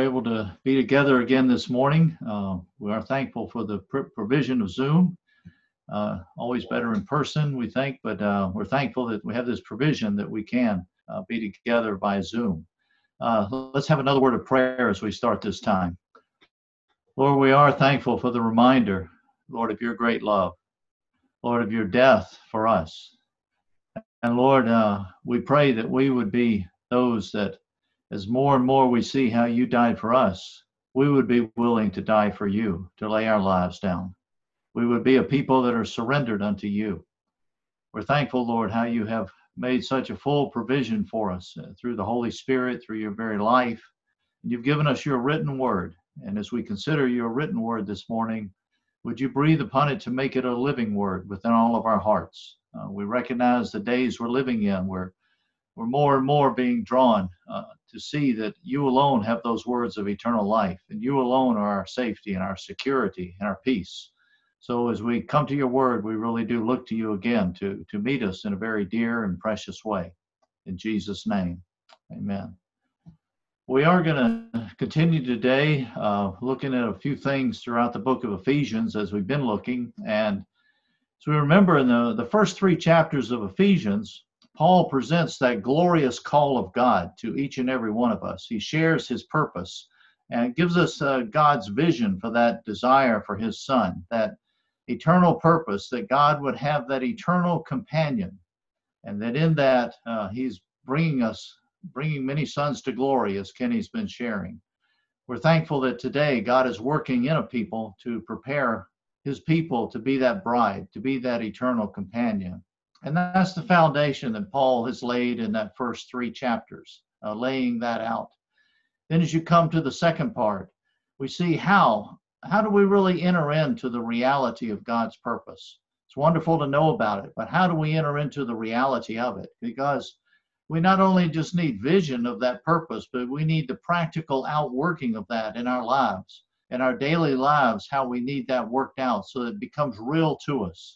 able to be together again this morning. We are thankful for the provision of Zoom. Always better in person, we think, but we're thankful that we have this provision that we can be together by Zoom. Let's have another word of prayer as we start this time. Lord, we are thankful for the reminder, Lord, of your great love, Lord, of your death for us. And Lord, we pray that we would be those that, as more and more we see how you died for us, we would be willing to die for you, to lay our lives down. We would be a people that are surrendered unto you. We're thankful, Lord, how you have made such a full provision for us through the Holy Spirit, through your very life. And you've given us your written word. And as we consider your written word this morning, would you breathe upon it to make it a living word within all of our hearts? We recognize the days we're living in where we're more and more being drawn to see that you alone have those words of eternal life, and you alone are our safety and our security and our peace. So as we come to your word, we really do look to you again to meet us in a very dear and precious way. In Jesus' name, amen. We are going to continue today looking at a few things throughout the book of Ephesians as we've been looking. And so we remember in the first 3 chapters of Ephesians, Paul presents that glorious call of God to each and every one of us. He shares his purpose and gives us God's vision for that desire for his son, that eternal purpose, that God would have that eternal companion, and that in that he's bringing many sons to glory, as Kenny's been sharing. We're thankful that today God is working in a people to prepare his people to be that bride, to be that eternal companion. And that's the foundation that Paul has laid in that first 3 chapters, laying that out. Then as you come to the second part, we see how do we really enter into the reality of God's purpose? It's wonderful to know about it, but how do we enter into the reality of it? Because we not only just need vision of that purpose, but we need the practical outworking of that in our lives, in our daily lives, how we need that worked out so that it becomes real to us.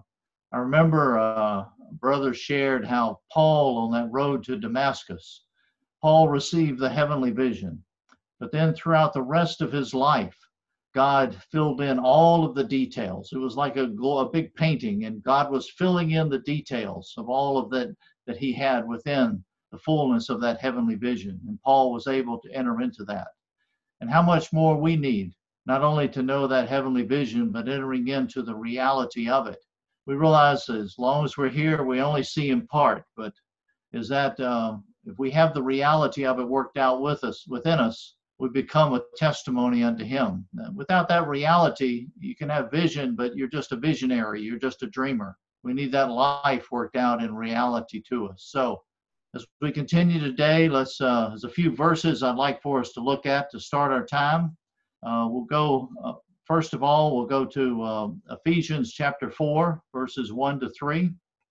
I remember brother shared how Paul on that road to Damascus, Paul received the heavenly vision, but then throughout the rest of his life, God filled in all of the details. It was like a big painting, and God was filling in the details of all of that he had within the fullness of that heavenly vision. And Paul was able to enter into that. And how much more we need, not only to know that heavenly vision, but entering into the reality of it. We realize that as long as we're here, we only see in part, but is that if we have the reality of it worked out within us, we become a testimony unto him. Without that reality, you can have vision, but you're just a visionary, you're just a dreamer. We need that life worked out in reality to us. So as we continue today, there's a few verses I'd like for us to look at to start our time. We'll go, first of all, we'll go to Ephesians chapter 4, verses 1 to 3.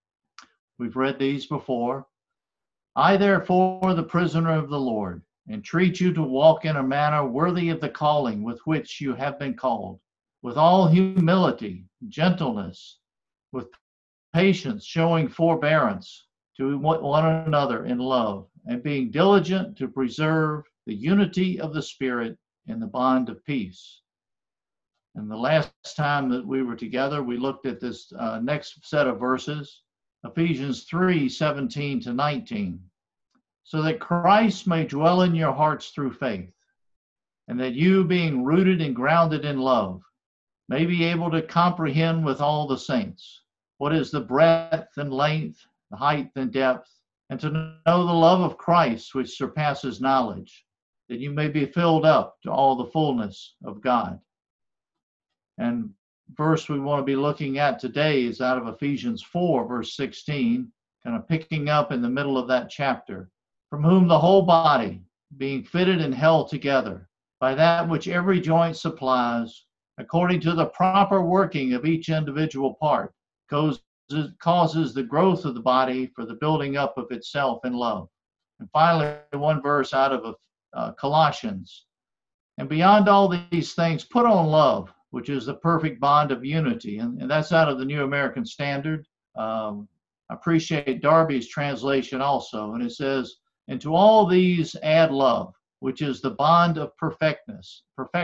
We've read these before. I, therefore, the prisoner of the Lord, entreat you to walk in a manner worthy of the calling with which you have been called, with all humility, gentleness, with patience, showing forbearance to one another in love, and being diligent to preserve the unity of the Spirit in the bond of peace. And the last time that we were together, we looked at this next set of verses, Ephesians 3:17 to 19. So that Christ may dwell in your hearts through faith, and that you, being rooted and grounded in love, may be able to comprehend with all the saints what is the breadth and length, the height and depth, and to know the love of Christ which surpasses knowledge, that you may be filled up to all the fullness of God. And verse we want to be looking at today is out of Ephesians 4, verse 16, kind of picking up in the middle of that chapter. From whom the whole body, being fitted and held together by that which every joint supplies, according to the proper working of each individual part, causes the growth of the body for the building up of itself in love. And finally, one verse out of Colossians. And beyond all these things, put on love, which is the perfect bond of unity. And that's out of the New American Standard. I appreciate Darby's translation also. And it says, and to all these add love, which is the bond of perfectness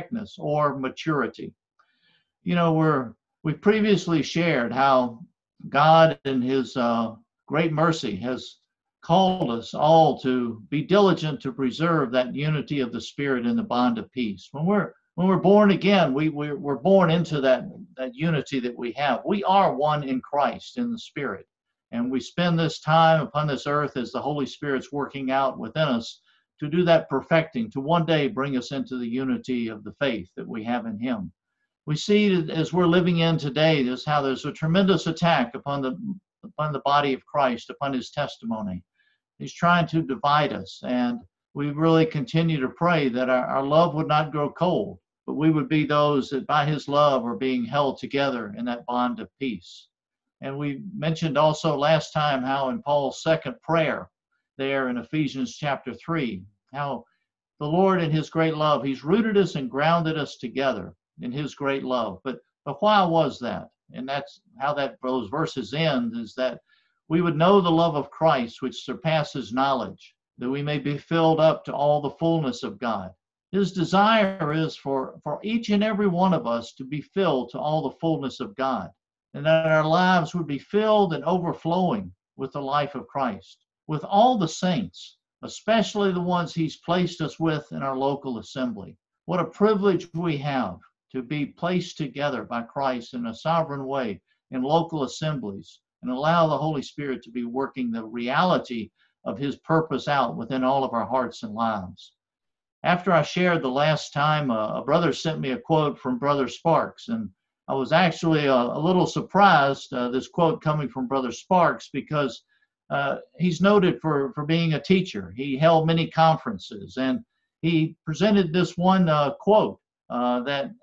or maturity. You know, we've previously shared how God in his great mercy has called us all to be diligent to preserve that unity of the Spirit in the bond of peace. When we're born again, we're born into that unity that we have. We are one in Christ in the Spirit. And we spend this time upon this earth as the Holy Spirit's working out within us to do that perfecting, to one day bring us into the unity of the faith that we have in him. We see as we're living in today, just how there's a tremendous attack upon the body of Christ, upon his testimony. He's trying to divide us, and we really continue to pray that our love would not grow cold, but we would be those that by his love are being held together in that bond of peace. And we mentioned also last time how in Paul's second prayer there in Ephesians chapter 3, how the Lord in his great love, he's rooted us and grounded us together in his great love. But why was that? And that's how those verses end, is that we would know the love of Christ, which surpasses knowledge, that we may be filled up to all the fullness of God. His desire is for each and every one of us to be filled to all the fullness of God, and that our lives would be filled and overflowing with the life of Christ, with all the saints, especially the ones he's placed us with in our local assembly. What a privilege we have to be placed together by Christ in a sovereign way in local assemblies, and allow the Holy Spirit to be working the reality of his purpose out within all of our hearts and lives. After I shared the last time, a brother sent me a quote from Brother Sparks, and I was actually a little surprised, this quote coming from Brother Sparks, because he's noted for being a teacher. He held many conferences, and he presented this one quote that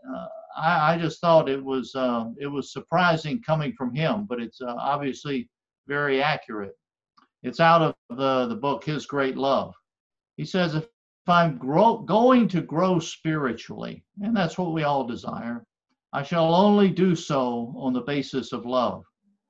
I just thought it was surprising coming from him, but it's obviously very accurate. It's out of the book His Great Love. He says, if I'm going to grow spiritually, and that's what we all desire, I shall only do so on the basis of love.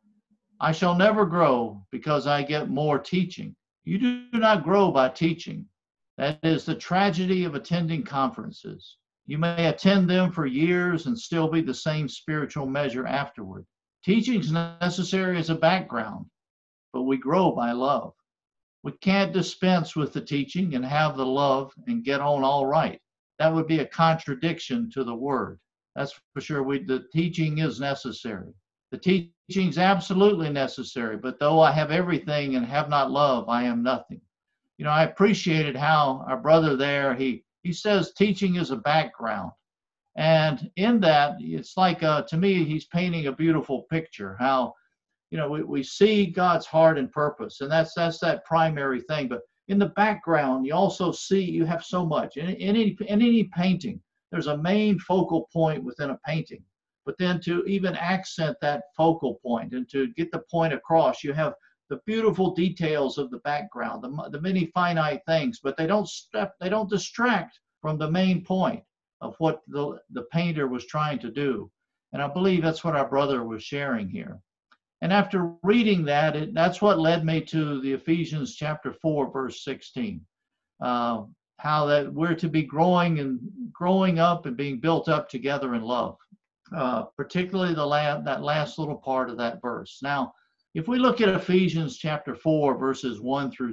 I shall never grow because I get more teaching. You do not grow by teaching. That is the tragedy of attending conferences. You may attend them for years and still be the same spiritual measure afterward. Teaching is necessary as a background, but we grow by love. We can't dispense with the teaching and have the love and get on all right. That would be a contradiction to the word. That's for sure. The teaching is necessary. The teaching is absolutely necessary, but though I have everything and have not love, I am nothing. You know, I appreciated how our brother there, he says teaching is a background. And in that, it's like, to me, he's painting a beautiful picture, how, you know, we see God's heart and purpose, and that's that primary thing. But in the background, you also see, you have so much. In any painting, there's a main focal point within a painting. But then to even accent that focal point and to get the point across, you have the beautiful details of the background, the many finite things, but they don't distract from the main point of what the painter was trying to do. And I believe that's what our brother was sharing here. And after reading that, that's what led me to the Ephesians chapter 4, verse 16. How that we're to be growing up and being built up together in love. Particularly that last little part of that verse. Now, if we look at Ephesians chapter 4, verses 1 through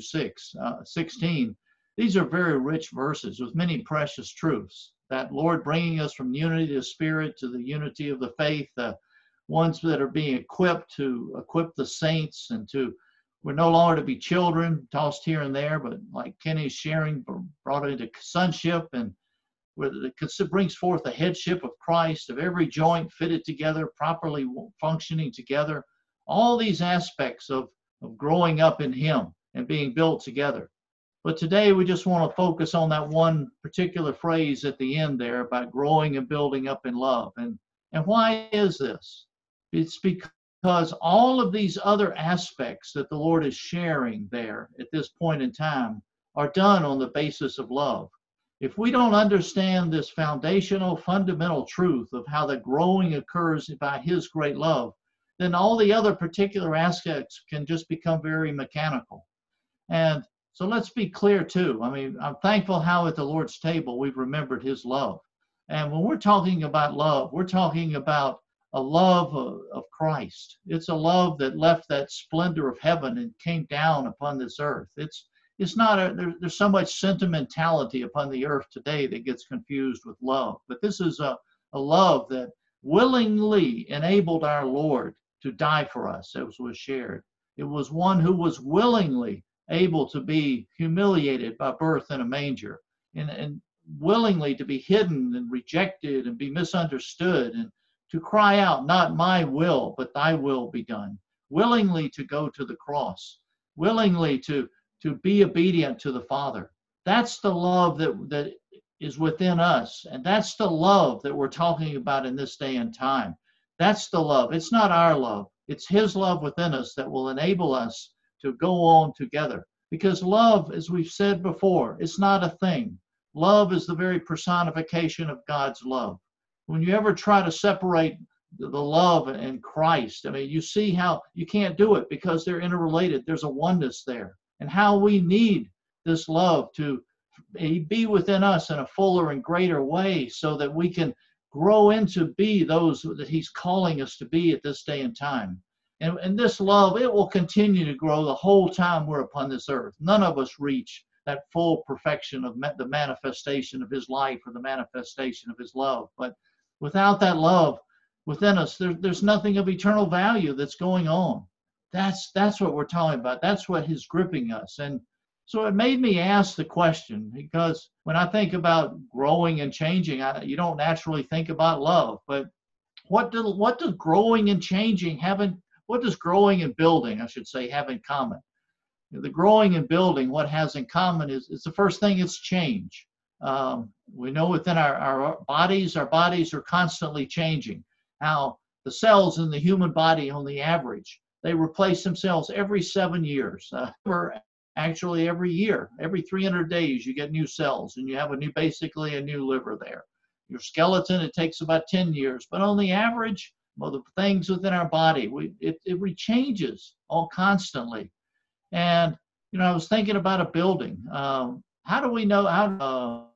16, these are very rich verses with many precious truths. That Lord bringing us from unity of spirit to the unity of the faith, the ones that are being equipped to equip the saints, and we're no longer to be children tossed here and there, but like Kenny's sharing, brought into sonship, and where it brings forth the headship of Christ, of every joint fitted together, properly functioning together. All these aspects of growing up in him and being built together. But today we just want to focus on that one particular phrase at the end there about growing and building up in love. And why is this? It's because all of these other aspects that the Lord is sharing there at this point in time are done on the basis of love. If we don't understand this foundational, fundamental truth of how the growing occurs by his great love, then all the other particular aspects can just become very mechanical. And So let's be clear too. I mean, I'm thankful how at the Lord's table we've remembered his love. And when we're talking about love, we're talking about a love of Christ. It's a love that left that splendor of heaven and came down upon this earth. It's not there's so much sentimentality upon the earth today that gets confused with love. But this is a love that willingly enabled our Lord to die for us, as was shared. It was one who was willingly able to be humiliated by birth in a manger, and willingly to be hidden and rejected and be misunderstood, and to cry out, not my will, but thy will be done. Willingly to go to the cross, willingly to be obedient to the Father. That's the love that is within us. And that's the love that we're talking about in this day and time. That's the love. It's not our love. It's his love within us that will enable us to go on together. Because love, as we've said before, it's not a thing. Love is the very personification of God's love. When you ever try to separate the love and Christ, I mean, you see how you can't do it because they're interrelated. There's a oneness there. And how we need this love to be within us in a fuller and greater way so that we can grow into be those that he's calling us to be at this day and time. And this love, it will continue to grow the whole time we're upon this earth. None of us reach that full perfection of the manifestation of his life or the manifestation of his love. But without that love within us, there's nothing of eternal value that's going on. That's what we're talking about. That's what is gripping us. And so it made me ask the question, because when I think about growing and changing, you don't naturally think about love. But what does growing and changing what does growing and building, I should say, have in common? The growing and building, what has in common is the first thing is change. We know within our bodies are constantly changing. How the cells in the human body, on the average, they replace themselves every 7 years. Actually, every year, every 300 days, you get new cells, and you have basically a new liver there. Your skeleton, it takes about 10 years, but on the average, well, the things within our body, it changes all constantly. And I was thinking about a building. How do we know how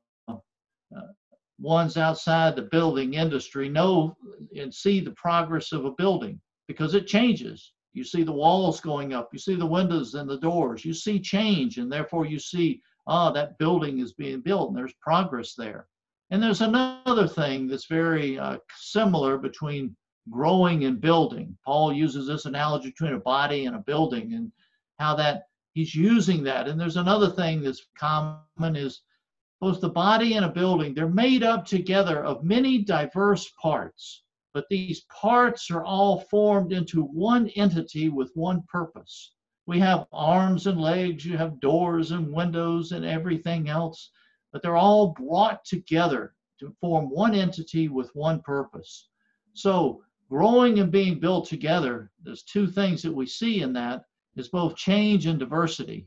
ones outside the building industry know and see the progress of a building? Because it changes. You see the walls going up, you see the windows and the doors, you see change, and therefore you see, that building is being built and there's progress there. And there's another thing that's very similar between growing and building. Paul uses this analogy between a body and a building, and how that he's using that. And there's another thing that's common is both the body and a building, they're made up together of many diverse parts, but these parts are all formed into one entity with one purpose. We have arms and legs, you have doors and windows and everything else, but they're all brought together to form one entity with one purpose. So growing and being built together, there's two things that we see in that, is both change and diversity.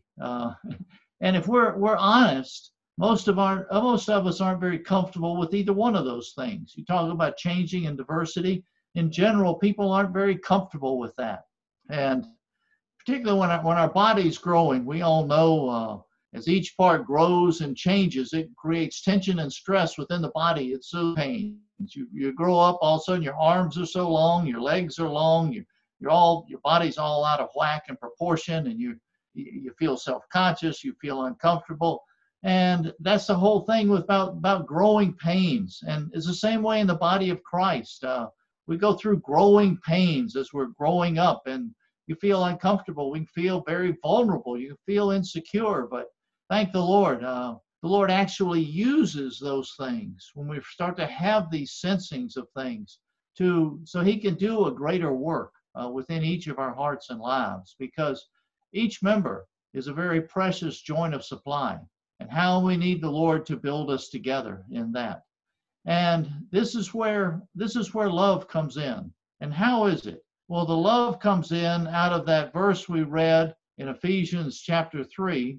And if we're honest, most of us aren't very comfortable with either one of those things. You talk about changing and diversity. In general, people aren't very comfortable with that. And particularly when our body's growing, we all know as each part grows and changes, it creates tension and stress within the body. It's so pain. You grow up, all of a sudden your arms are so long, your legs are long, your body's all out of whack and proportion, and you feel self-conscious, you feel uncomfortable. And that's the whole thing about growing pains. And it's the same way in the body of Christ. We go through growing pains as we're growing up, and you feel uncomfortable. We feel very vulnerable. You feel insecure, but thank the Lord. The Lord actually uses those things when we start to have these sensings of things so he can do a greater work within each of our hearts and lives, because each member is a very precious joint of supply, and how we need the Lord to build us together in that. And this is where love comes in. And how is it? Well, the love comes in out of that verse we read in Colossians chapter 3.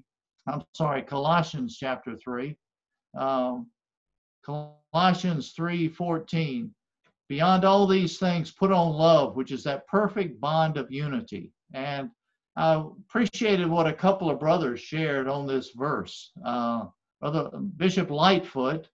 Colossians 3:14. Beyond all these things, put on love, which is that perfect bond of unity. And I appreciated what a couple of brothers shared on this verse. Brother Bishop Lightfoot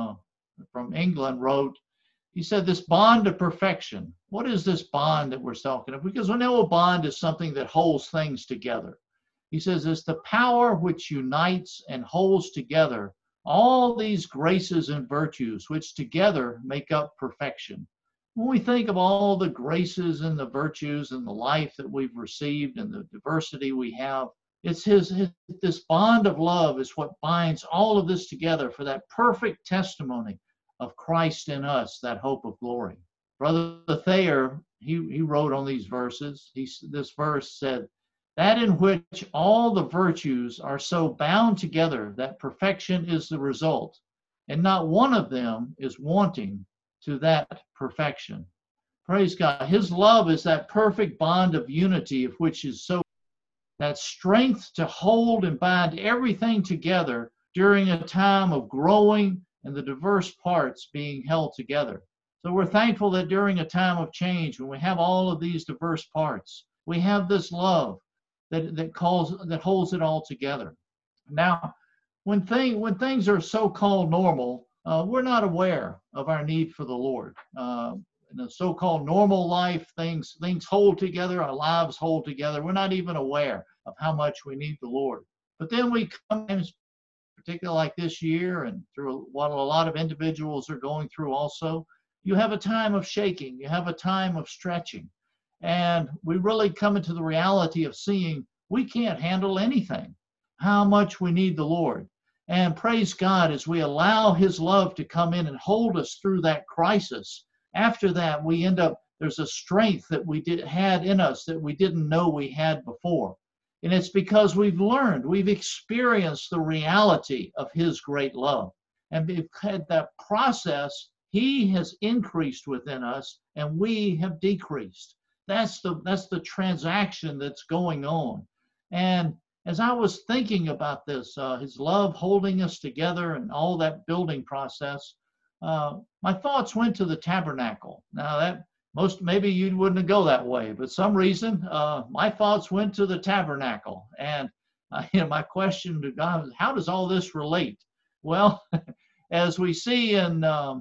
from England wrote, he said, this bond of perfection. What is this bond that we're talking of? Because we know a bond is something that holds things together. He says it's the power which unites and holds together all these graces and virtues, which together make up perfection. When we think of all the graces and the virtues and the life that we've received and the diversity we have, it's this bond of love is what binds all of this together for that perfect testimony of Christ in us, that hope of glory. Brother Thayer, he wrote on these verses, this verse said, that in which all the virtues are so bound together that perfection is the result, and not one of them is wanting to that perfection. Praise God. His love is that perfect bond of unity, of which is so that strength to hold and bind everything together during a time of growing and the diverse parts being held together. So we're thankful that during a time of change, when we have all of these diverse parts, we have this love that holds it all together. Now, when things are so-called normal, we're not aware of our need for the Lord. In a so-called normal life, things hold together, our lives hold together. We're not even aware of how much we need the Lord. But then we come, particularly like this year and through what a lot of individuals are going through also, you have a time of shaking, you have a time of stretching. And we really come into the reality of seeing we can't handle anything, how much we need the Lord. And praise God, as we allow his love to come in and hold us through that crisis. After that, we end up, there's a strength that we had in us that we didn't know we had before. And it's because we've learned, we've experienced the reality of his great love. And we've had that process, he has increased within us and we have decreased. That's the transaction that's going on. And as I was thinking about this, his love holding us together and all that building process, my thoughts went to the tabernacle. Now that maybe you wouldn't go that way, but some reason my thoughts went to the tabernacle. And my question to God is, how does all this relate? Well, as we see in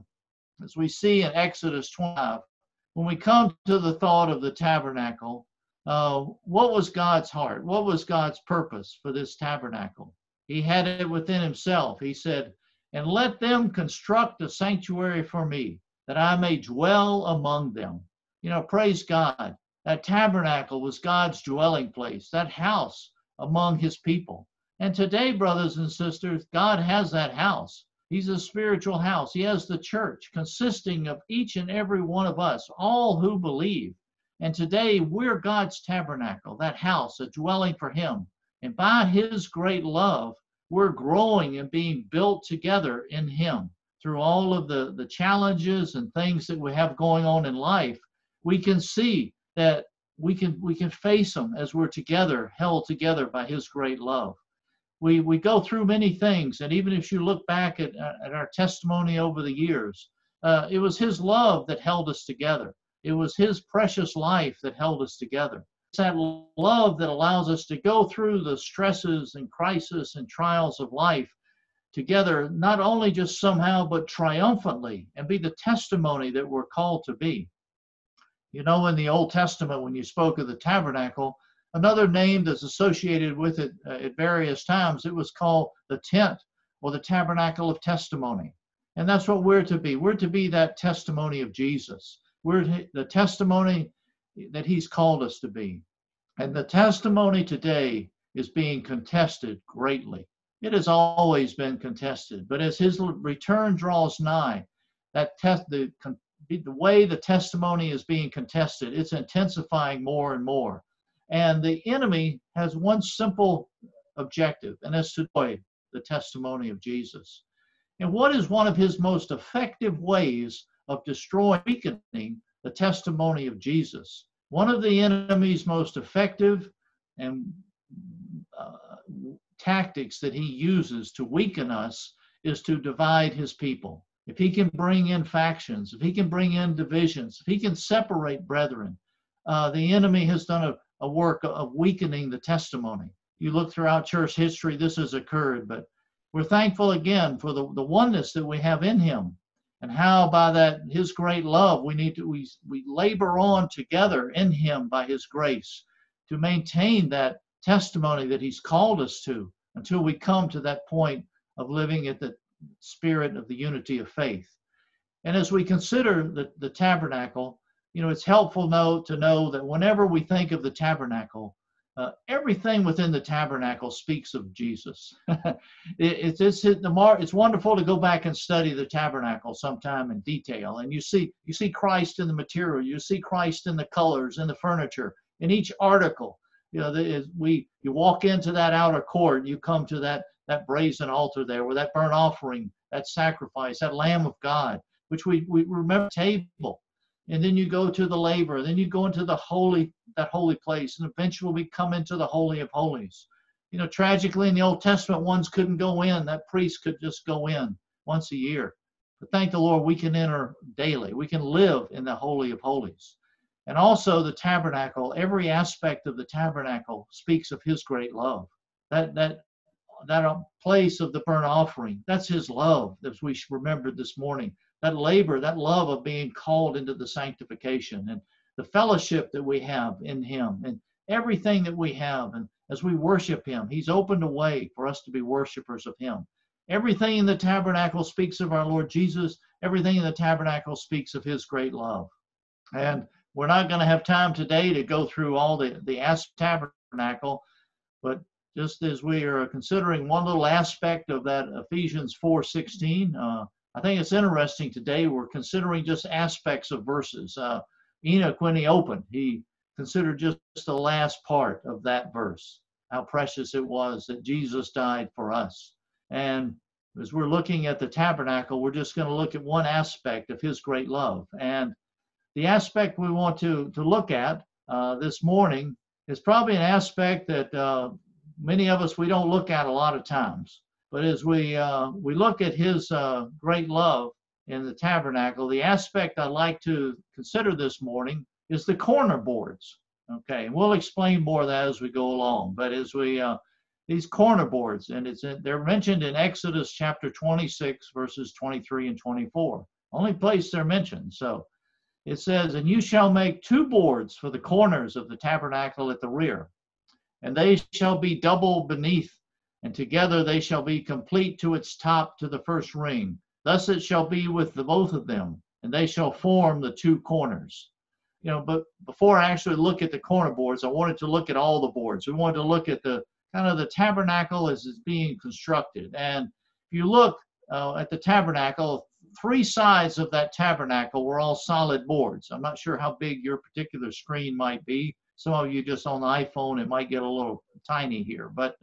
Exodus 25, when we come to the thought of the tabernacle, what was God's heart? What was God's purpose for this tabernacle? He had it within himself. He said, and let them construct a sanctuary for me, that I may dwell among them. Praise God. That tabernacle was God's dwelling place, that house among his people. And today, brothers and sisters, God has that house. He's a spiritual house. He has the church consisting of each and every one of us, all who believe. And today we're God's tabernacle, that house, a dwelling for him. And by his great love, we're growing and being built together in him. Through all of the challenges and things that we have going on in life, we can see that we can face them as we're together, held together by his great love. We go through many things, and even if you look back at our testimony over the years, it was his love that held us together. It was his precious life that held us together. It's that love that allows us to go through the stresses and crises and trials of life together, not only just somehow, but triumphantly, and be the testimony that we're called to be. In the Old Testament, when you spoke of the tabernacle, another name that's associated with it at various times, it was called the tent or the tabernacle of testimony. And that's what we're to be. We're to be that testimony of Jesus. We're the testimony that he's called us to be. And the testimony today is being contested greatly. It has always been contested, but as his return draws nigh, the way the testimony is being contested, it's intensifying more and more. And the enemy has one simple objective, and that's to destroy the testimony of Jesus. And what is one of his most effective ways of destroying, weakening the testimony of Jesus? One of the enemy's most effective and tactics that he uses to weaken us is to divide his people. If he can bring in factions, if he can bring in divisions, if he can separate brethren, the enemy has done a work of weakening the testimony. You look throughout church history, this has occurred, but we're thankful again for the oneness that we have in him, and how by that his great love we labor on together in him by his grace to maintain that testimony that he's called us to until we come to that point of living at the spirit of the unity of faith. And as we consider the tabernacle, it's helpful to know that whenever we think of the tabernacle, everything within the tabernacle speaks of Jesus. It's wonderful to go back and study the tabernacle sometime in detail, and you see Christ in the material, you see Christ in the colors, in the furniture, in each article. You walk into that outer court, you come to that brazen altar there, where that burnt offering, that sacrifice, that Lamb of God, which we remember the table. And then you go to the laver, then you go into that holy place, and eventually we come into the Holy of Holies. Tragically in the Old Testament, ones couldn't go in. That priest could just go in once a year. But thank the Lord, we can enter daily. We can live in the Holy of Holies. And also the tabernacle, every aspect of the tabernacle speaks of his great love. That place of the burnt offering, that's his love, as we remembered this morning. That labor, that love of being called into the sanctification, and the fellowship that we have in him, and everything that we have. And as we worship him, he's opened a way for us to be worshipers of him. Everything in the tabernacle speaks of our Lord Jesus. Everything in the tabernacle speaks of his great love. And we're not going to have time today to go through all the tabernacle, but just as we are considering one little aspect of that Ephesians 4:16, I think it's interesting today we're considering just aspects of verses. Enoch, when he opened, he considered just the last part of that verse, how precious it was that Jesus died for us. And as we're looking at the tabernacle, we're just going to look at one aspect of his great love. And the aspect we want to look at this morning is probably an aspect that many of us, we don't look at a lot of times. But as we look at his great love in the tabernacle, the aspect I'd like to consider this morning is the corner boards. Okay, and we'll explain more of that as we go along. But as we these corner boards, and they're mentioned in Exodus chapter 26, verses 23 and 24. Only place they're mentioned. So it says, "And you shall make 2 boards for the corners of the tabernacle at the rear, and they shall be double beneath, and together they shall be complete to its top to the first ring. Thus it shall be with the both of them, and they shall form the 2 corners." But before I actually look at the corner boards, I wanted to look at all the boards. We wanted to look at the kind of the tabernacle as it's being constructed. And if you look at the tabernacle, 3 sides of that tabernacle were all solid boards. I'm not sure how big your particular screen might be. Some of you just on the iPhone, it might get a little tiny here. But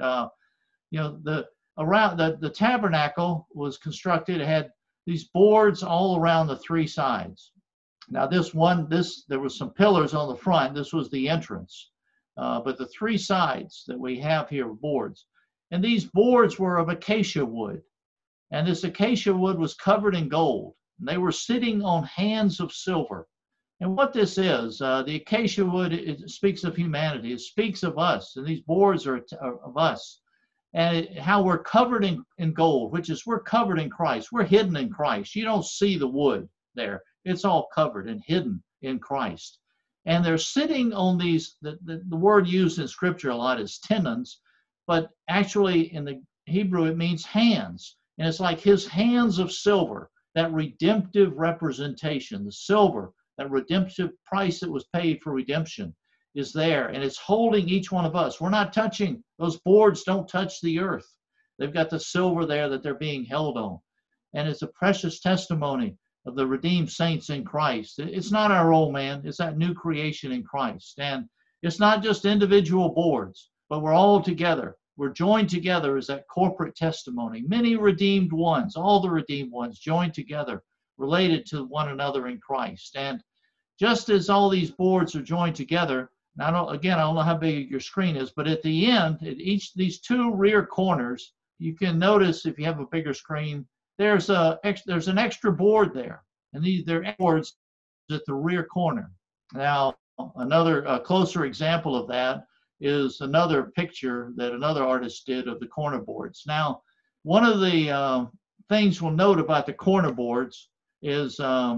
the tabernacle was constructed. It had these boards all around the 3 sides. Now there was some pillars on the front. This was the entrance. But the 3 sides that we have here are boards. And these boards were of acacia wood. And this acacia wood was covered in gold. And they were sitting on hands of silver. And what this is, the acacia wood, it speaks of humanity. It speaks of us. And these boards are of us. And how we're covered in gold, which is we're covered in Christ. We're hidden in Christ. You don't see the wood there. It's all covered and hidden in Christ. And they're sitting on these, the word used in Scripture a lot is tenons, but actually in the Hebrew it means hands. And it's like his hands of silver, that redemptive representation, the silver, that redemptive price that was paid for redemption is there. And it's holding each one of us. We're not touching, those boards don't touch the earth. They've got the silver there that they're being held on. And it's a precious testimony of the redeemed saints in Christ. It's not our old man, it's that new creation in Christ. And it's not just individual boards, but we're all together. We're joined together as that corporate testimony. Many redeemed ones, all the redeemed ones joined together, related to one another in Christ. And just as all these boards are joined together, now I don't know how big your screen is, but at the end, at these 2 rear corners, you can notice if you have a bigger screen, there's an extra board there, and they're boards at the rear corner. Now, another closer example of that is another picture that another artist did of the corner boards. Now, one of the things we'll note about the corner boards is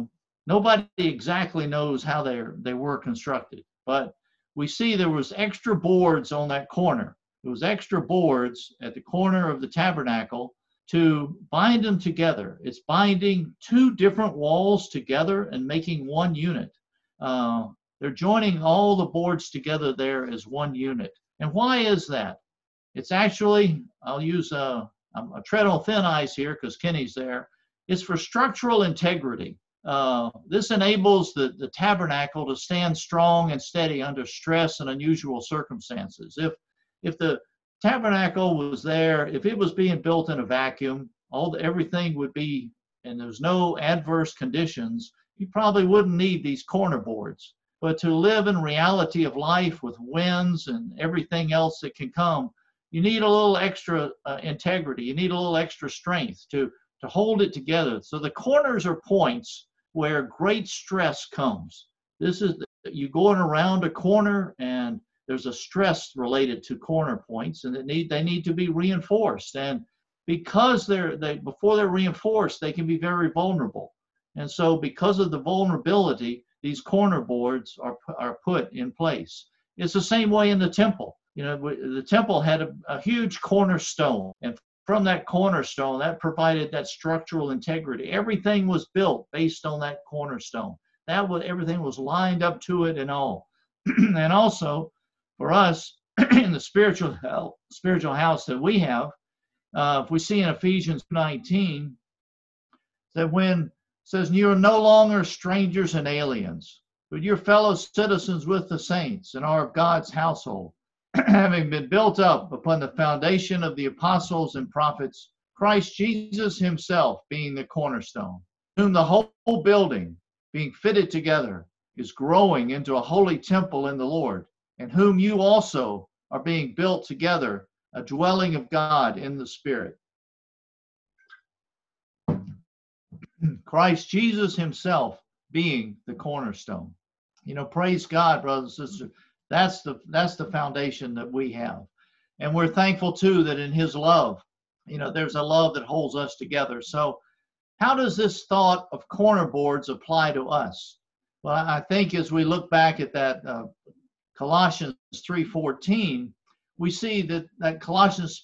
nobody exactly knows how they were constructed, but we see there was extra boards on that corner. There was extra boards at the corner of the tabernacle to bind them together. It's binding two different walls together and making one unit. They're joining all the boards together there as one unit. And why is that? It's actually, I'll use a tread on thin ice here because Kenny's there. It's for structural integrity. This enables the tabernacle to stand strong and steady under stress and unusual circumstances. If the tabernacle was there, if it was being built in a vacuum, everything would be, and there's no adverse conditions, you probably wouldn't need these corner boards. But to live in reality of life with winds and everything else that can come, you need a little extra integrity. You need a little extra strength to hold it together. So the corners are points where great stress comes. This is, you going around a corner and there's a stress related to corner points, and they need to be reinforced. And because before they're reinforced, they can be very vulnerable. And so because of the vulnerability, these corner boards are put in place. It's the same way in the temple. You know, the temple had a huge cornerstone, and from that cornerstone, that provided that structural integrity. Everything was built based on that cornerstone. Everything was lined up to it and all. And also, for us, in the spiritual house that we have, if we see in Ephesians 19, that when says, you are no longer strangers and aliens, but you're fellow citizens with the saints and are of God's household, having been built up upon the foundation of the apostles and prophets, Christ Jesus himself being the cornerstone, whom the whole building, being fitted together, is growing into a holy temple in the Lord, and whom you also are being built together, a dwelling of God in the Spirit. Christ Jesus himself being the cornerstone. You know, praise God, brothers and sisters. That's the foundation that we have. And we're thankful too that in his love, you know, there's a love that holds us together. So how does this thought of corner boards apply to us? Well, I think as we look back at that Colossians 3:14, we see that Colossians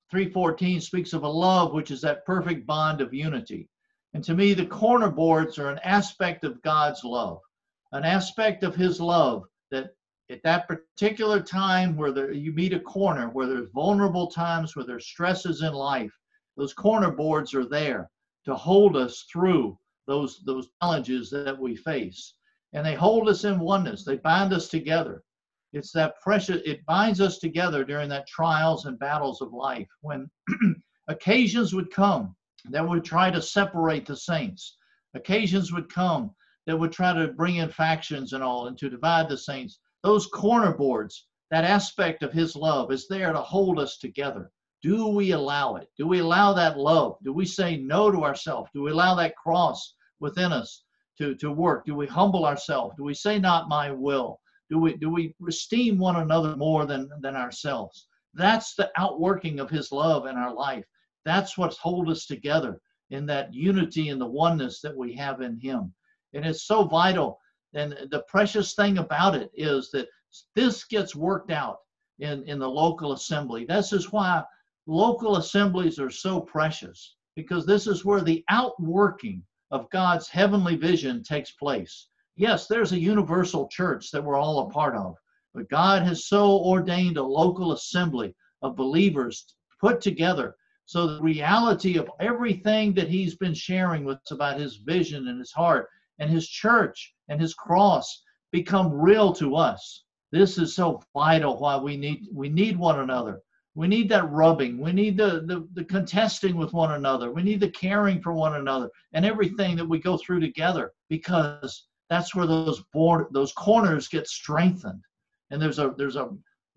3:14 speaks of a love which is that perfect bond of unity. And to me, the corner boards are an aspect of God's love, an aspect of his love that at that particular time where you meet a corner, where there's vulnerable times, where there's stresses in life, those corner boards are there to hold us through those challenges that we face. And they hold us in oneness. They bind us together. It's that precious, it binds us together during that trials and battles of life. When occasions would come that would try to separate the saints, occasions would come that would try to bring in factions and all and to divide the saints, those corner boards, that aspect of his love is there to hold us together. Do we allow it? Do we allow that love? Do we say no to ourselves? Do we allow that cross within us to work? Do we humble ourselves? Do we say not my will? Do we esteem one another more than ourselves? That's the outworking of his love in our life. That's what's hold us together in that unity and the oneness that we have in him. And it's so vital. And the precious thing about it is that this gets worked out in the local assembly. This is why local assemblies are so precious, because this is where the outworking of God's heavenly vision takes place. Yes, there's a universal church that we're all a part of, but God has so ordained a local assembly of believers put together so the reality of everything that he's been sharing with us about his vision and his heart and his church and his cross become real to us. This is so vital why we need one another. We need that rubbing. We need the contesting with one another. We need the caring for one another and everything that we go through together, because that's where those corners get strengthened. And there's a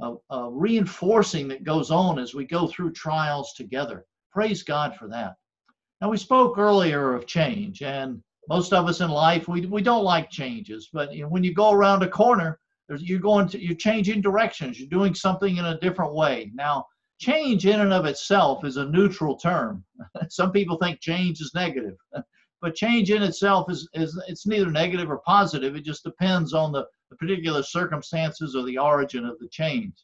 reinforcing that goes on as we go through trials together. Praise God for that. Now, we spoke earlier of change, and most of us in life, we don't like changes. But when you go around a corner, You're changing directions. You're doing something in a different way. Now, change in and of itself is a neutral term. Some people think change is negative, but change in itself is it's neither negative or positive. It just depends on the particular circumstances or the origin of the change.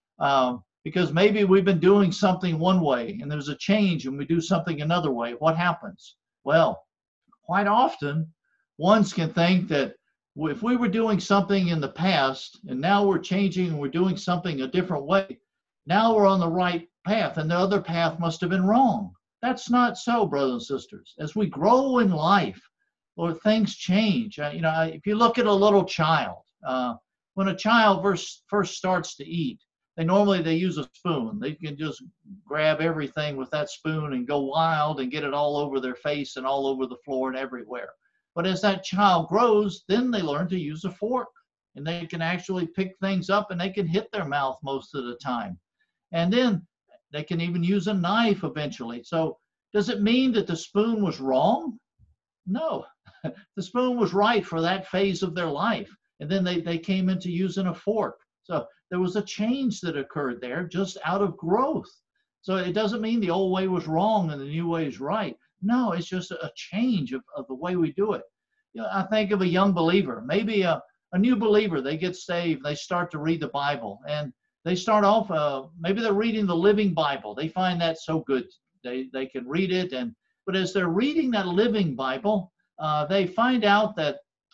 Because maybe we've been doing something one way and there's a change and we do something another way. What happens? Well, quite often, ones can think that if we were doing something in the past and now we're changing and we're doing something a different way, now we're on the right path and the other path must have been wrong. That's not so, brothers and sisters. As we grow in life, or things change. If you look at a little child, when a child first starts to eat, they use a spoon. They can just grab everything with that spoon and go wild and get it all over their face and all over the floor and everywhere. But as that child grows, then they learn to use a fork and they can actually pick things up and they can hit their mouth most of the time. And then they can even use a knife eventually. So does it mean that the spoon was wrong? No, the spoon was right for that phase of their life. And then they came into using a fork. So there was a change that occurred there just out of growth. So it doesn't mean the old way was wrong and the new way is right. No, it's just a change of the way we do it. I think of a young believer, maybe a new believer, they get saved, they start to read the Bible, and they start off, maybe they're reading the Living Bible. They find that so good. They can read it, but as they're reading that Living Bible, they find out that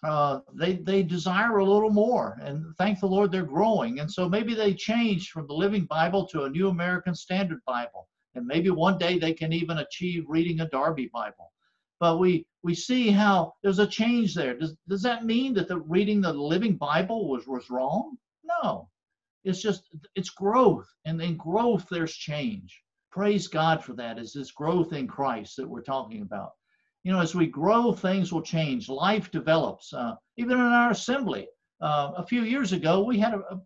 they desire a little more, and thank the Lord they're growing. And so maybe they change from the Living Bible to a New American Standard Bible, and maybe one day they can even achieve reading a Darby Bible. But we see how there's a change there. Does that mean that reading the Living Bible was wrong? No, it's growth, and in growth there's change. Praise God for that. It's this growth in Christ that we're talking about. As we grow, things will change. Life develops. Even in our assembly, a few years ago, we had a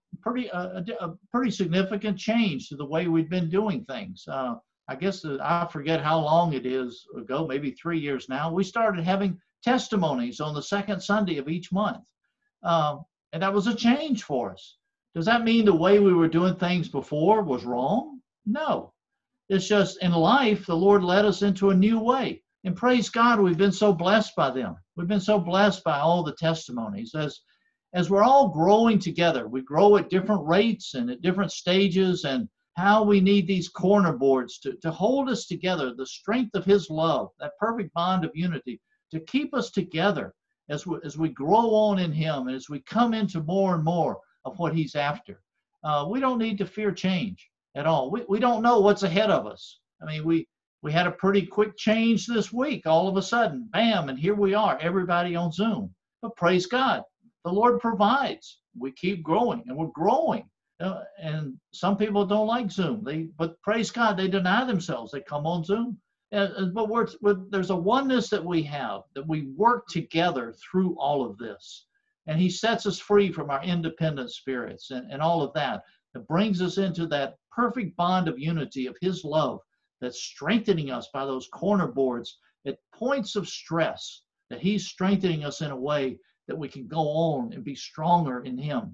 pretty significant change to the way we've been doing things. I guess I forget how long it is ago, maybe 3 years now. We started having testimonies on the second Sunday of each month, and that was a change for us. Does that mean the way we were doing things before was wrong? No. It's just in life, the Lord led us into a new way. And praise God, we've been so blessed by them. We've been so blessed by all the testimonies. As we're all growing together, we grow at different rates and at different stages, and how we need these corner boards to hold us together, the strength of His love, that perfect bond of unity, to keep us together as we grow on in Him and as we come into more and more of what He's after. We don't need to fear change at all. We don't know what's ahead of us. I mean, we had a pretty quick change this week. All of a sudden, bam, and here we are, everybody on Zoom. But praise God, the Lord provides. We keep growing, and we're growing. And some people don't like Zoom. But praise God, they deny themselves. They come on Zoom. But there's a oneness that we have, that we work together through all of this. And He sets us free from our independent spirits and all of that. It brings us into that perfect bond of unity of His love, that's strengthening us by those corner boards at points of stress, that He's strengthening us in a way that we can go on and be stronger in Him.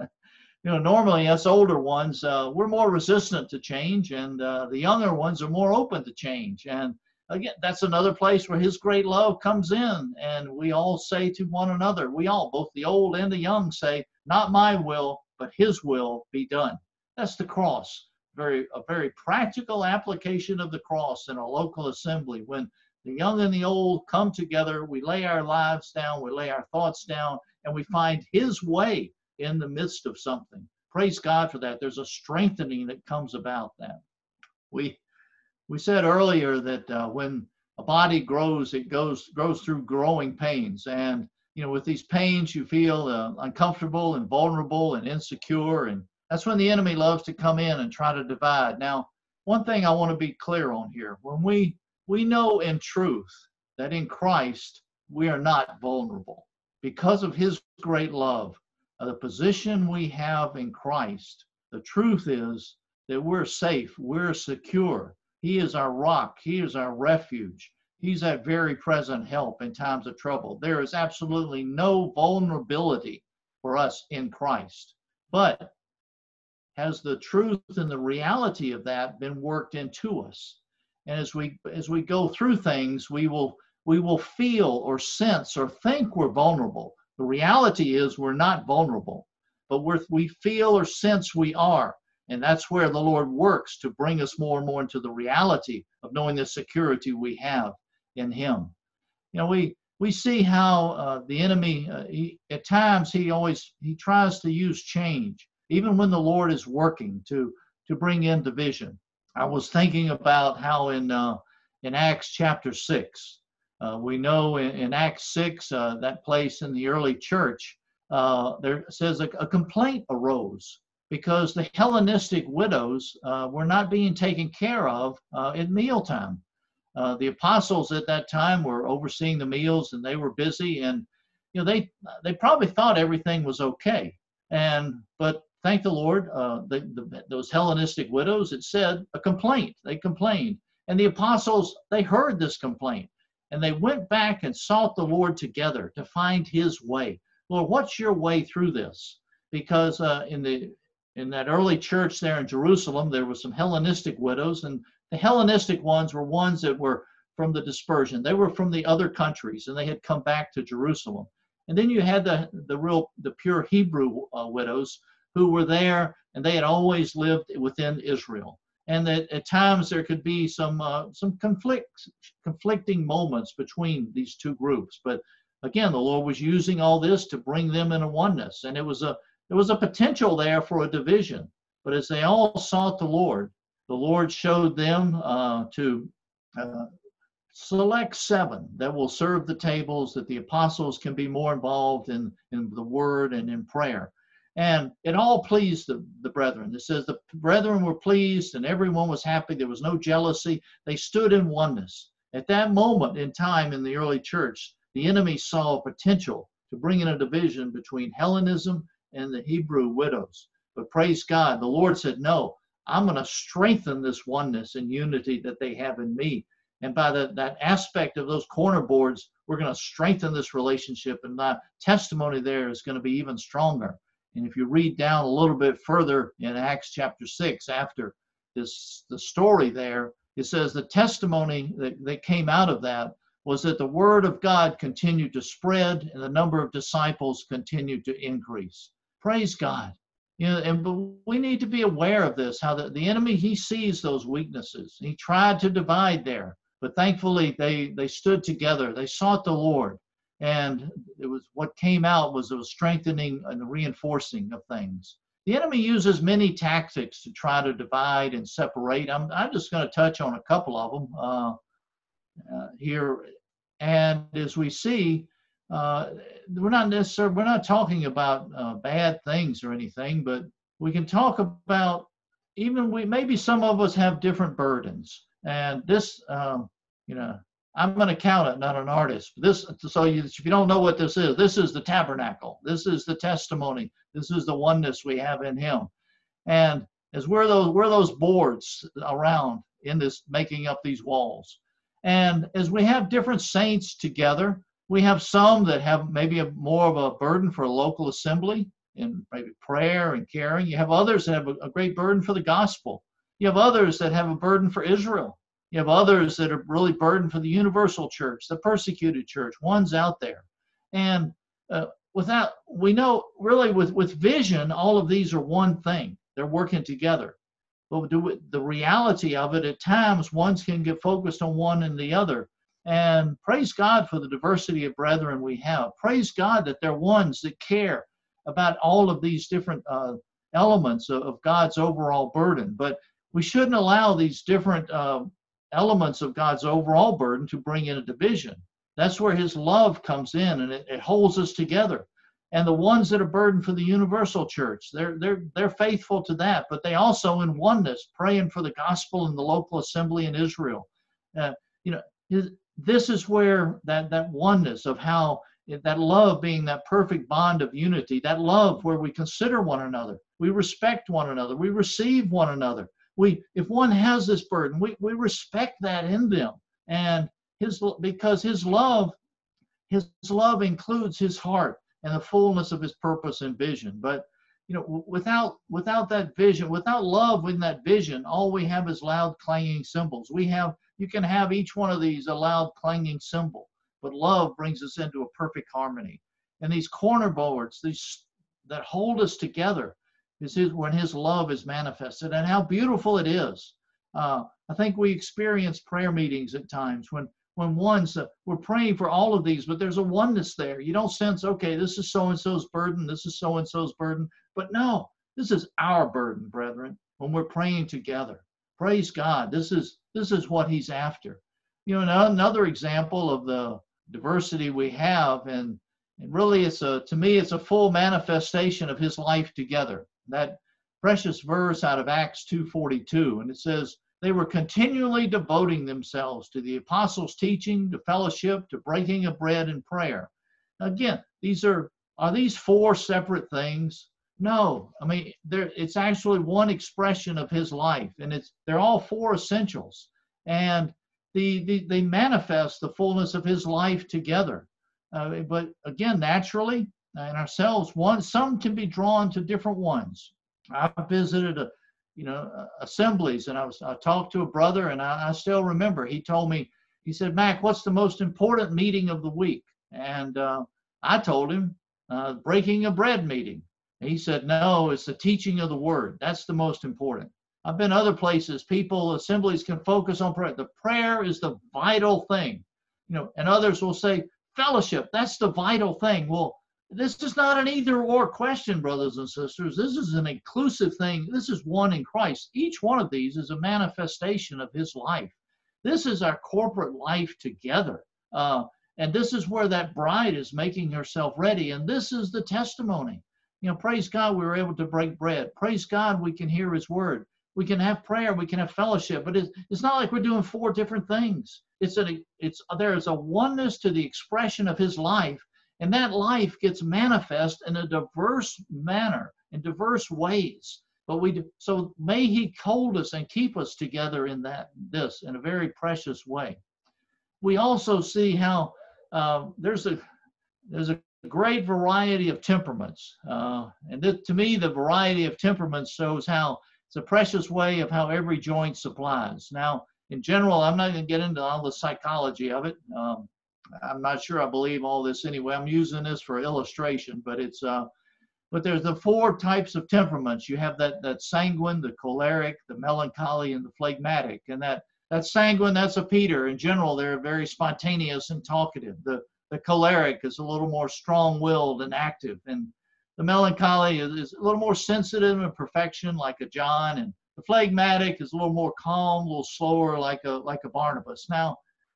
Normally us older ones, we're more resistant to change, and the younger ones are more open to change. And again, that's another place where His great love comes in, and we all say to one another, both the old and the young, say, not my will, but His will be done. That's the cross. A very practical application of the cross in a local assembly. When the young and the old come together, we lay our lives down, we lay our thoughts down, and we find His way in the midst of something. Praise God for that. There's a strengthening that comes about that. We said earlier that when a body grows, it grows through growing pains. And with these pains, you feel uncomfortable and vulnerable and insecure, and that's when the enemy loves to come in and try to divide. Now, one thing I want to be clear on here, when we know in truth that in Christ we are not vulnerable because of His great love, the position we have in Christ, the truth is that we're safe, we're secure. He is our rock, He is our refuge. He's that very present help in times of trouble. There is absolutely no vulnerability for us in Christ. But has the truth and the reality of that been worked into us? And as we go through things, we will feel or sense or think we're vulnerable. The reality is we're not vulnerable, but we feel or sense we are. And that's where the Lord works to bring us more and more into the reality of knowing the security we have in Him. We see how the enemy, at times, he tries to use change, even when the Lord is working to bring in division. I was thinking about how in Acts chapter 6, we know in Acts 6, that place in the early church, there says a complaint arose because the Hellenistic widows were not being taken care of at mealtime. The apostles at that time were overseeing the meals, and they were busy, and they probably thought everything was okay. But thank the Lord, those Hellenistic widows, it said a complaint. They complained, and the apostles, they heard this complaint, and they went back and sought the Lord together to find His way. Lord, what's your way through this? Because in that early church there in Jerusalem, there were some Hellenistic widows, and the Hellenistic ones were ones that were from the dispersion. They were from the other countries, and they had come back to Jerusalem. And then you had the pure Hebrew widows who were there, and they had always lived within Israel. And that at times there could be some conflicting moments between these two groups. But again, the Lord was using all this to bring them into oneness, and there was a potential there for a division. But as they all sought the Lord showed them to select 7 that will serve the tables, that the apostles can be more involved in the word and in prayer. And it all pleased the brethren. It says the brethren were pleased and everyone was happy. There was no jealousy. They stood in oneness. At that moment in time in the early church, the enemy saw a potential to bring in a division between Hellenism and the Hebrew widows. But praise God, the Lord said, no, I'm going to strengthen this oneness and unity that they have in me. And by that aspect of those corner boards, we're going to strengthen this relationship, and my testimony there is going to be even stronger. And if you read down a little bit further in Acts chapter 6, after the story there, it says the testimony that came out of that was that the word of God continued to spread and the number of disciples continued to increase. Praise God. And we need to be aware of this, how the enemy, he sees those weaknesses. He tried to divide there, but thankfully they stood together. They sought the Lord. And it was what came out was a strengthening and the reinforcing of things. The enemy uses many tactics to try to divide and separate. I'm just going to touch on a couple of them here. And as we see, we're not talking about bad things or anything, but we can talk about maybe some of us have different burdens. And this, I'm an accountant, not an artist. If you don't know what this is the tabernacle. This is the testimony. This is the oneness we have in Him. And as we're those boards around in this, making up these walls. And as we have different saints together, we have some that have maybe more of a burden for a local assembly and maybe prayer and caring. You have others that have a great burden for the gospel. You have others that have a burden for Israel. You have others that are really burdened for the universal church, the persecuted church, ones out there. And we know really with vision, all of these are one thing. They're working together. But the reality of it, at times, ones can get focused on one and the other. And praise God for the diversity of brethren we have. Praise God that they're ones that care about all of these different elements of God's overall burden. But we shouldn't allow these different elements of God's overall burden to bring in a division. That's where His love comes in, and it holds us together. And the ones that are burdened for the universal church, they're faithful to that, but they also in oneness, praying for the gospel in the local assembly in Israel. This is where that oneness of how that love being that perfect bond of unity, that love where we consider one another, we respect one another, we receive one another. If one has this burden, we respect that in them. And because his love includes his heart. and the fullness of his purpose and vision. But without that vision, without love in that vision, all we have is loud clanging cymbals. You can have each one of these a loud clanging cymbal, but love brings us into a perfect harmony. And these cornerboards, these that hold us together, is when his love is manifested, and how beautiful it is. I think we experience prayer meetings at times when we're praying for all of these, but there's a oneness there. You don't sense, okay, this is so-and-so's burden, this is so-and-so's burden. But no, this is our burden, brethren, when we're praying together. Praise God. This is what he's after. Another example of the diversity we have, and really to me, it's a full manifestation of his life together. That precious verse out of Acts 2:42, and it says, they were continually devoting themselves to the apostles' teaching, to fellowship, to breaking of bread and prayer. Again, are these four separate things? No, I mean, it's actually one expression of his life, and they're all four essentials, and they manifest the fullness of his life together. But again, naturally, in ourselves, some can be drawn to different ones. I visited assemblies, and I talked to a brother, and I still remember, he told me, he said, Mac, what's the most important meeting of the week? And I told him, breaking a bread meeting. And he said, no, it's the teaching of the word. That's the most important. I've been other places, assemblies can focus on prayer. The prayer is the vital thing, and others will say fellowship, that's the vital thing. Well, this is not an either or question, brothers and sisters. This is an inclusive thing. This is one in Christ. Each one of these is a manifestation of his life. This is our corporate life together. And this is where that bride is making herself ready. And this is the testimony. Praise God, we were able to break bread. Praise God, we can hear his word. We can have prayer. We can have fellowship. But it's not like we're doing four different things. There is a oneness to the expression of his life. And that life gets manifest in a diverse manner, in diverse ways. So may he hold us and keep us together in in a very precious way. We also see how there's a great variety of temperaments. To me, the variety of temperaments shows how it's a precious way of how every joint supplies. Now, in general, I'm not going to get into all the psychology of it. I'm not sure I believe all this anyway. I'm using this for illustration, but but there's the four types of temperaments. You have that sanguine, the choleric, the melancholy, and the phlegmatic. And that sanguine, that's a Peter. In general, they're very spontaneous and talkative. The choleric is a little more strong-willed and active, and the melancholy is a little more sensitive and perfection, like a John, and the phlegmatic is a little more calm, a little slower, like a Barnabas. Now,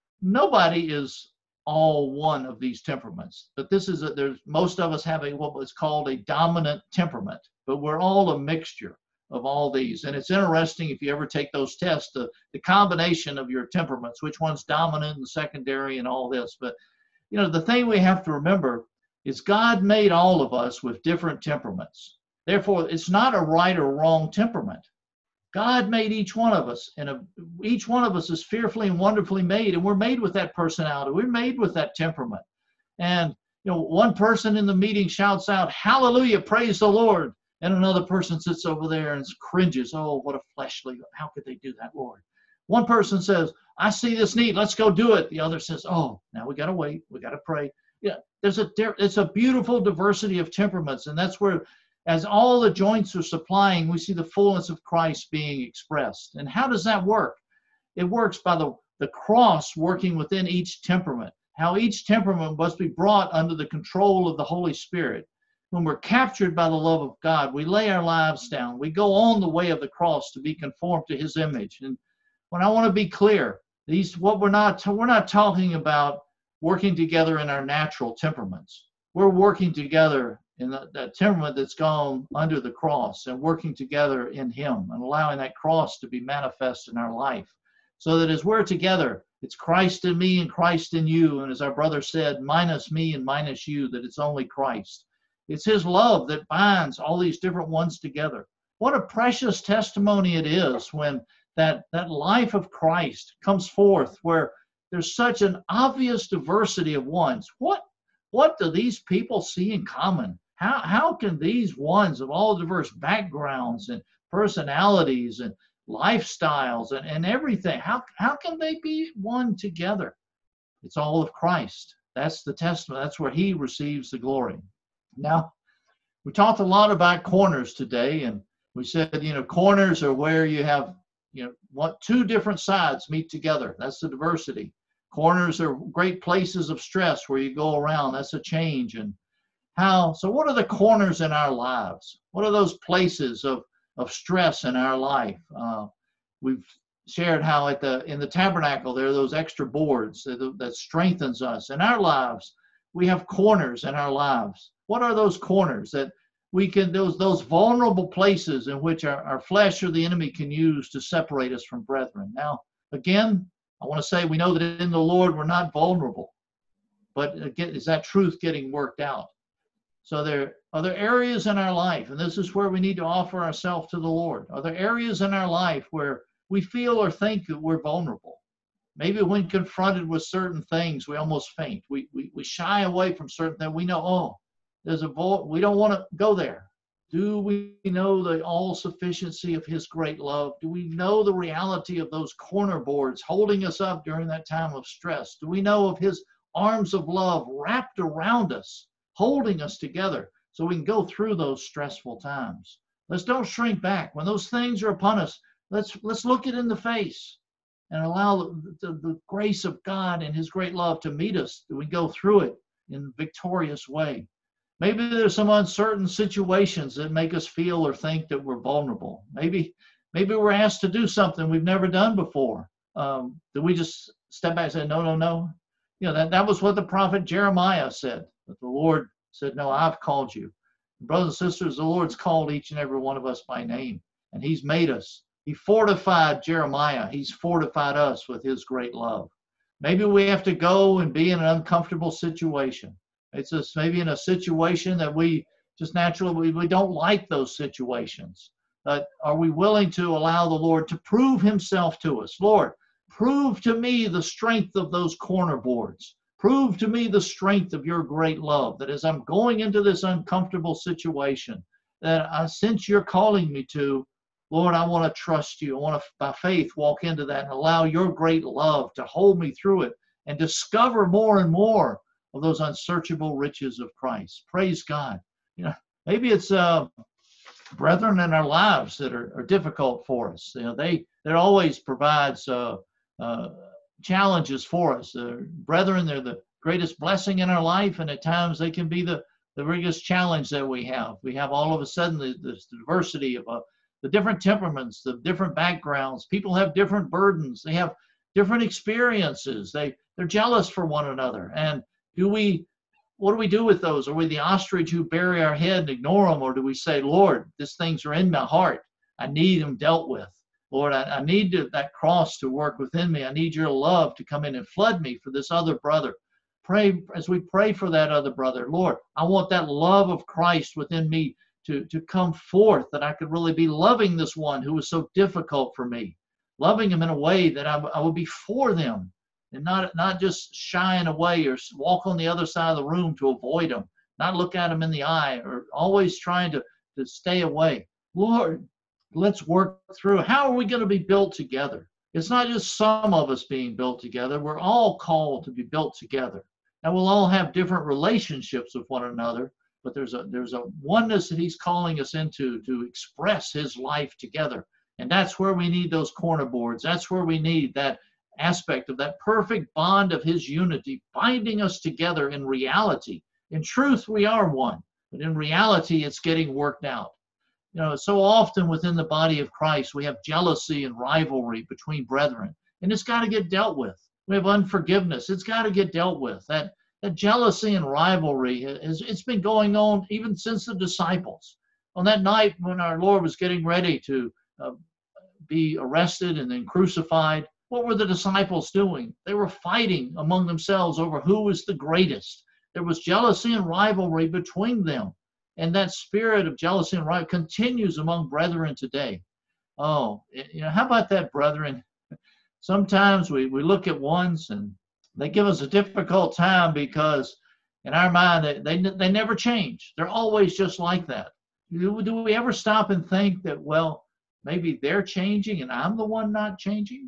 nobody is all one of these temperaments, but most of us have what was called a dominant temperament, but we're all a mixture of all these. And it's interesting, if you ever take those tests, the combination of your temperaments, which one's dominant and secondary and all this. But the thing we have to remember is God made all of us with different temperaments. Therefore, it's not a right or wrong temperament. God made each one of us, and each one of us is fearfully and wonderfully made, and we're made with that personality. We're made with that temperament. And one person in the meeting shouts out, "Hallelujah, praise the Lord," and another person sits over there and cringes. "Oh, what a fleshly! How could they do that, Lord?" One person says, "I see this need. Let's go do it." The other says, "Oh, now we got to wait. We got to pray." Yeah, it's a beautiful diversity of temperaments, and that's where, as all the joints are supplying, we see the fullness of Christ being expressed. And how does that work? It works by the cross working within each temperament, how each temperament must be brought under the control of the Holy Spirit. When we're captured by the love of God, we lay our lives down. We go on the way of the cross to be conformed to his image. And when I want to be clear, we're not talking about working together in our natural temperaments. We're working together in that temperament that's gone under the cross, and working together in him and allowing that cross to be manifest in our life, so that as we're together, it's Christ in me and Christ in you. And as our brother said, minus me and minus you, that it's only Christ. It's his love that binds all these different ones together. What a precious testimony it is when that life of Christ comes forth, where there's such an obvious diversity of ones. What what do these people see in common? How can these ones of all diverse backgrounds and personalities and lifestyles and everything, how can they be one together? It's all of Christ. That's the testament. That's where he receives the glory. Now, we talked a lot about corners today, and we said, corners are where you have, what two different sides meet together. That's the diversity. Corners are great places of stress where you go around. That's a change. And so what are the corners in our lives? What are those places of stress in our life? We've shared how in the tabernacle, there are those extra boards that strengthens us. In our lives, we have corners in our lives. What are those corners that we can, those vulnerable places in which our flesh or the enemy can use to separate us from brethren? Now, again, I want to say we know that in the Lord we're not vulnerable. But again, is that truth getting worked out? So are there areas in our life, and this is where we need to offer ourselves to the Lord. Are there areas in our life where we feel or think that we're vulnerable? Maybe when confronted with certain things, we almost faint. We shy away from certain things. We know, we don't want to go there. Do we know the all-sufficiency of his great love? Do we know the reality of those corner boards holding us up during that time of stress? Do we know of his arms of love wrapped around us, holding us together so we can go through those stressful times? Let's don't shrink back. When those things are upon us, let's look it in the face and allow the grace of God and his great love to meet us, that we go through it in a victorious way. Maybe there's some uncertain situations that make us feel or think that we're vulnerable. Maybe we're asked to do something we've never done before. Do we just step back and say, no? That was what the prophet Jeremiah said. But the Lord said, no, I've called you. Brothers and sisters, the Lord's called each and every one of us by name, and he's made us. He fortified Jeremiah. He's fortified us with his great love. Maybe we have to go and be in an uncomfortable situation. It's just maybe in a situation that we just naturally, we don't like those situations. But are we willing to allow the Lord to prove himself to us? Lord, prove to me the strength of those corner boards. Prove to me the strength of your great love, that as I'm going into this uncomfortable situation, that since you're calling me to, Lord, I want to trust you. I want to, by faith, walk into that and allow your great love to hold me through it and discover more and more of those unsearchable riches of Christ. Praise God. Maybe it's brethren in our lives that are difficult for us. There always provides challenges for us. Brethren, they're the greatest blessing in our life, and at times they can be the biggest challenge that we have. We have all of a sudden the diversity of the different temperaments, the different backgrounds. People have different burdens. They have different experiences. They're jealous for one another. And what do we do with those? Are we the ostrich who bury our head and ignore them? Or do we say, Lord, these things are in my heart. I need them dealt with. Lord, I need that cross to work within me. I need your love to come in and flood me for this other brother. Pray as we pray for that other brother. Lord, I want that love of Christ within me to come forth, that I could really be loving this one who was so difficult for me, loving him in a way that I would be for them, and not just shying away or walk on the other side of the room to avoid them, not look at them in the eye, or always trying to stay away. Lord, let's work through. How are we going to be built together? It's not just some of us being built together. We're all called to be built together. And we'll all have different relationships with one another, but there's a oneness that he's calling us into to express his life together. And that's where we need those corner boards. That's where we need that aspect of that perfect bond of his unity, binding us together in reality. In truth, we are one, but in reality, it's getting worked out. So often within the body of Christ, we have jealousy and rivalry between brethren, and it's got to get dealt with. We have unforgiveness. It's got to get dealt with. That jealousy and rivalry, it's been going on even since the disciples. On that night when our Lord was getting ready to be arrested and then crucified, what were the disciples doing? They were fighting among themselves over who was the greatest. There was jealousy and rivalry between them. And that spirit of jealousy and rivalry continues among brethren today. How about that, brethren? Sometimes we look at ones and they give us a difficult time because In our mind, they never change. They're always just like that. Do we ever stop and think that, well, maybe they're changing and I'm the one not changing?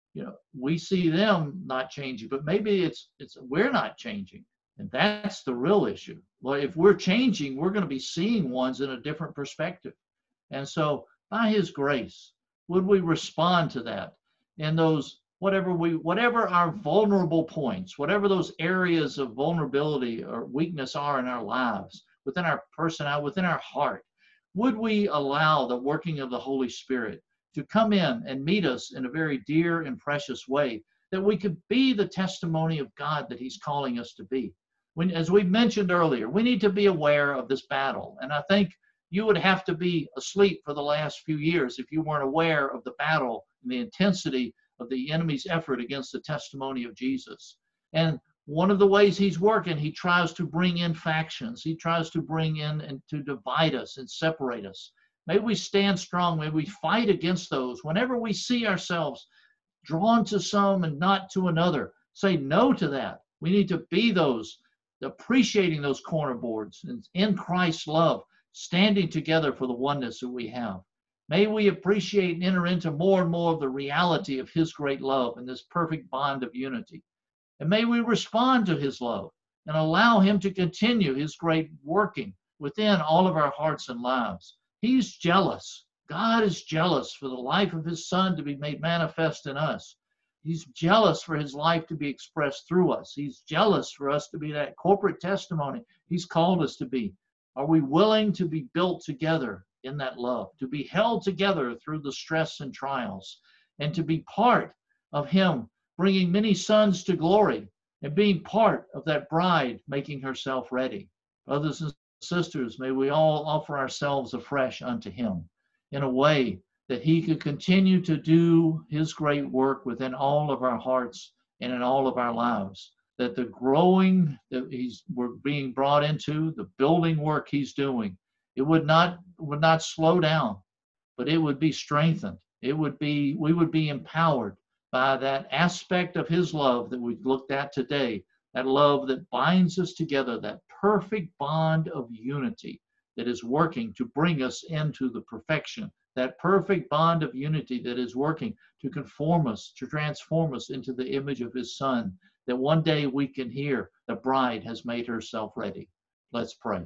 We see them not changing, but maybe it's we're not changing. And that's the real issue. Well, if we're changing, we're going to be seeing ones in a different perspective. And so by his grace, would we respond to that in those, whatever our vulnerable points, whatever those areas of vulnerability or weakness are in our lives, within our personality, within our heart, would we allow the working of the Holy Spirit to come in and meet us in a very dear and precious way, that we could be the testimony of God that he's calling us to be? As we mentioned earlier, we need to be aware of this battle. And I think you would have to be asleep for the last few years if you weren't aware of the battle and the intensity of the enemy's effort against the testimony of Jesus. And one of the ways he's working, he tries to bring in factions. He tries to bring in and to divide us and separate us. May we stand strong. May we fight against those. Whenever we see ourselves drawn to some and not to another, say no to that. We need to be those appreciating those corner boards and in Christ's love, standing together for the oneness that we have. May we appreciate and enter into more and more of the reality of his great love and this perfect bond of unity. And may we respond to his love and allow him to continue his great working within all of our hearts and lives. He's jealous. God is jealous for the life of his Son to be made manifest in us. He's jealous for his life to be expressed through us. He's jealous for us to be that corporate testimony he's called us to be. Are we willing to be built together in that love, to be held together through the stress and trials, and to be part of him bringing many sons to glory and being part of that bride making herself ready? Brothers and sisters, may we all offer ourselves afresh unto him in a way that he could continue to do his great work within all of our hearts and in all of our lives. That the growing that we're being brought into, the building work he's doing, it would not slow down, but it would be strengthened. We would be empowered by that aspect of his love that we've looked at today, that love that binds us together, that perfect bond of unity that is working to bring us into the perfection, that perfect bond of unity that is working to conform us, to transform us into the image of his Son, that one day we can hear the bride has made herself ready. Let's pray.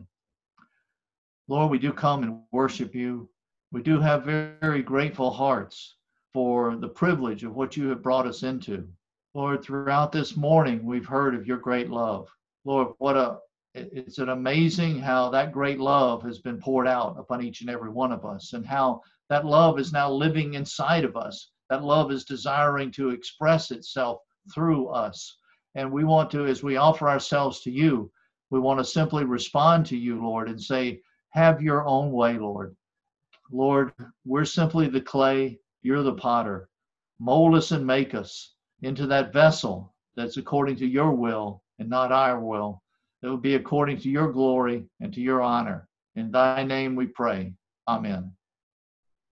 Lord, we do come and worship you. We do have very, very grateful hearts for the privilege of what you have brought us into. Lord, throughout this morning, we've heard of your great love. Lord, it's an amazing how that great love has been poured out upon each and every one of us, and how that love is now living inside of us. That love is desiring to express itself through us. And we want to, as we offer ourselves to you, we want to simply respond to you, Lord, and say, have your own way, Lord. Lord, we're simply the clay, you're the potter. Mold us and make us into that vessel that's according to your will and not our will. It will be according to your glory and to your honor. In thy name we pray. Amen.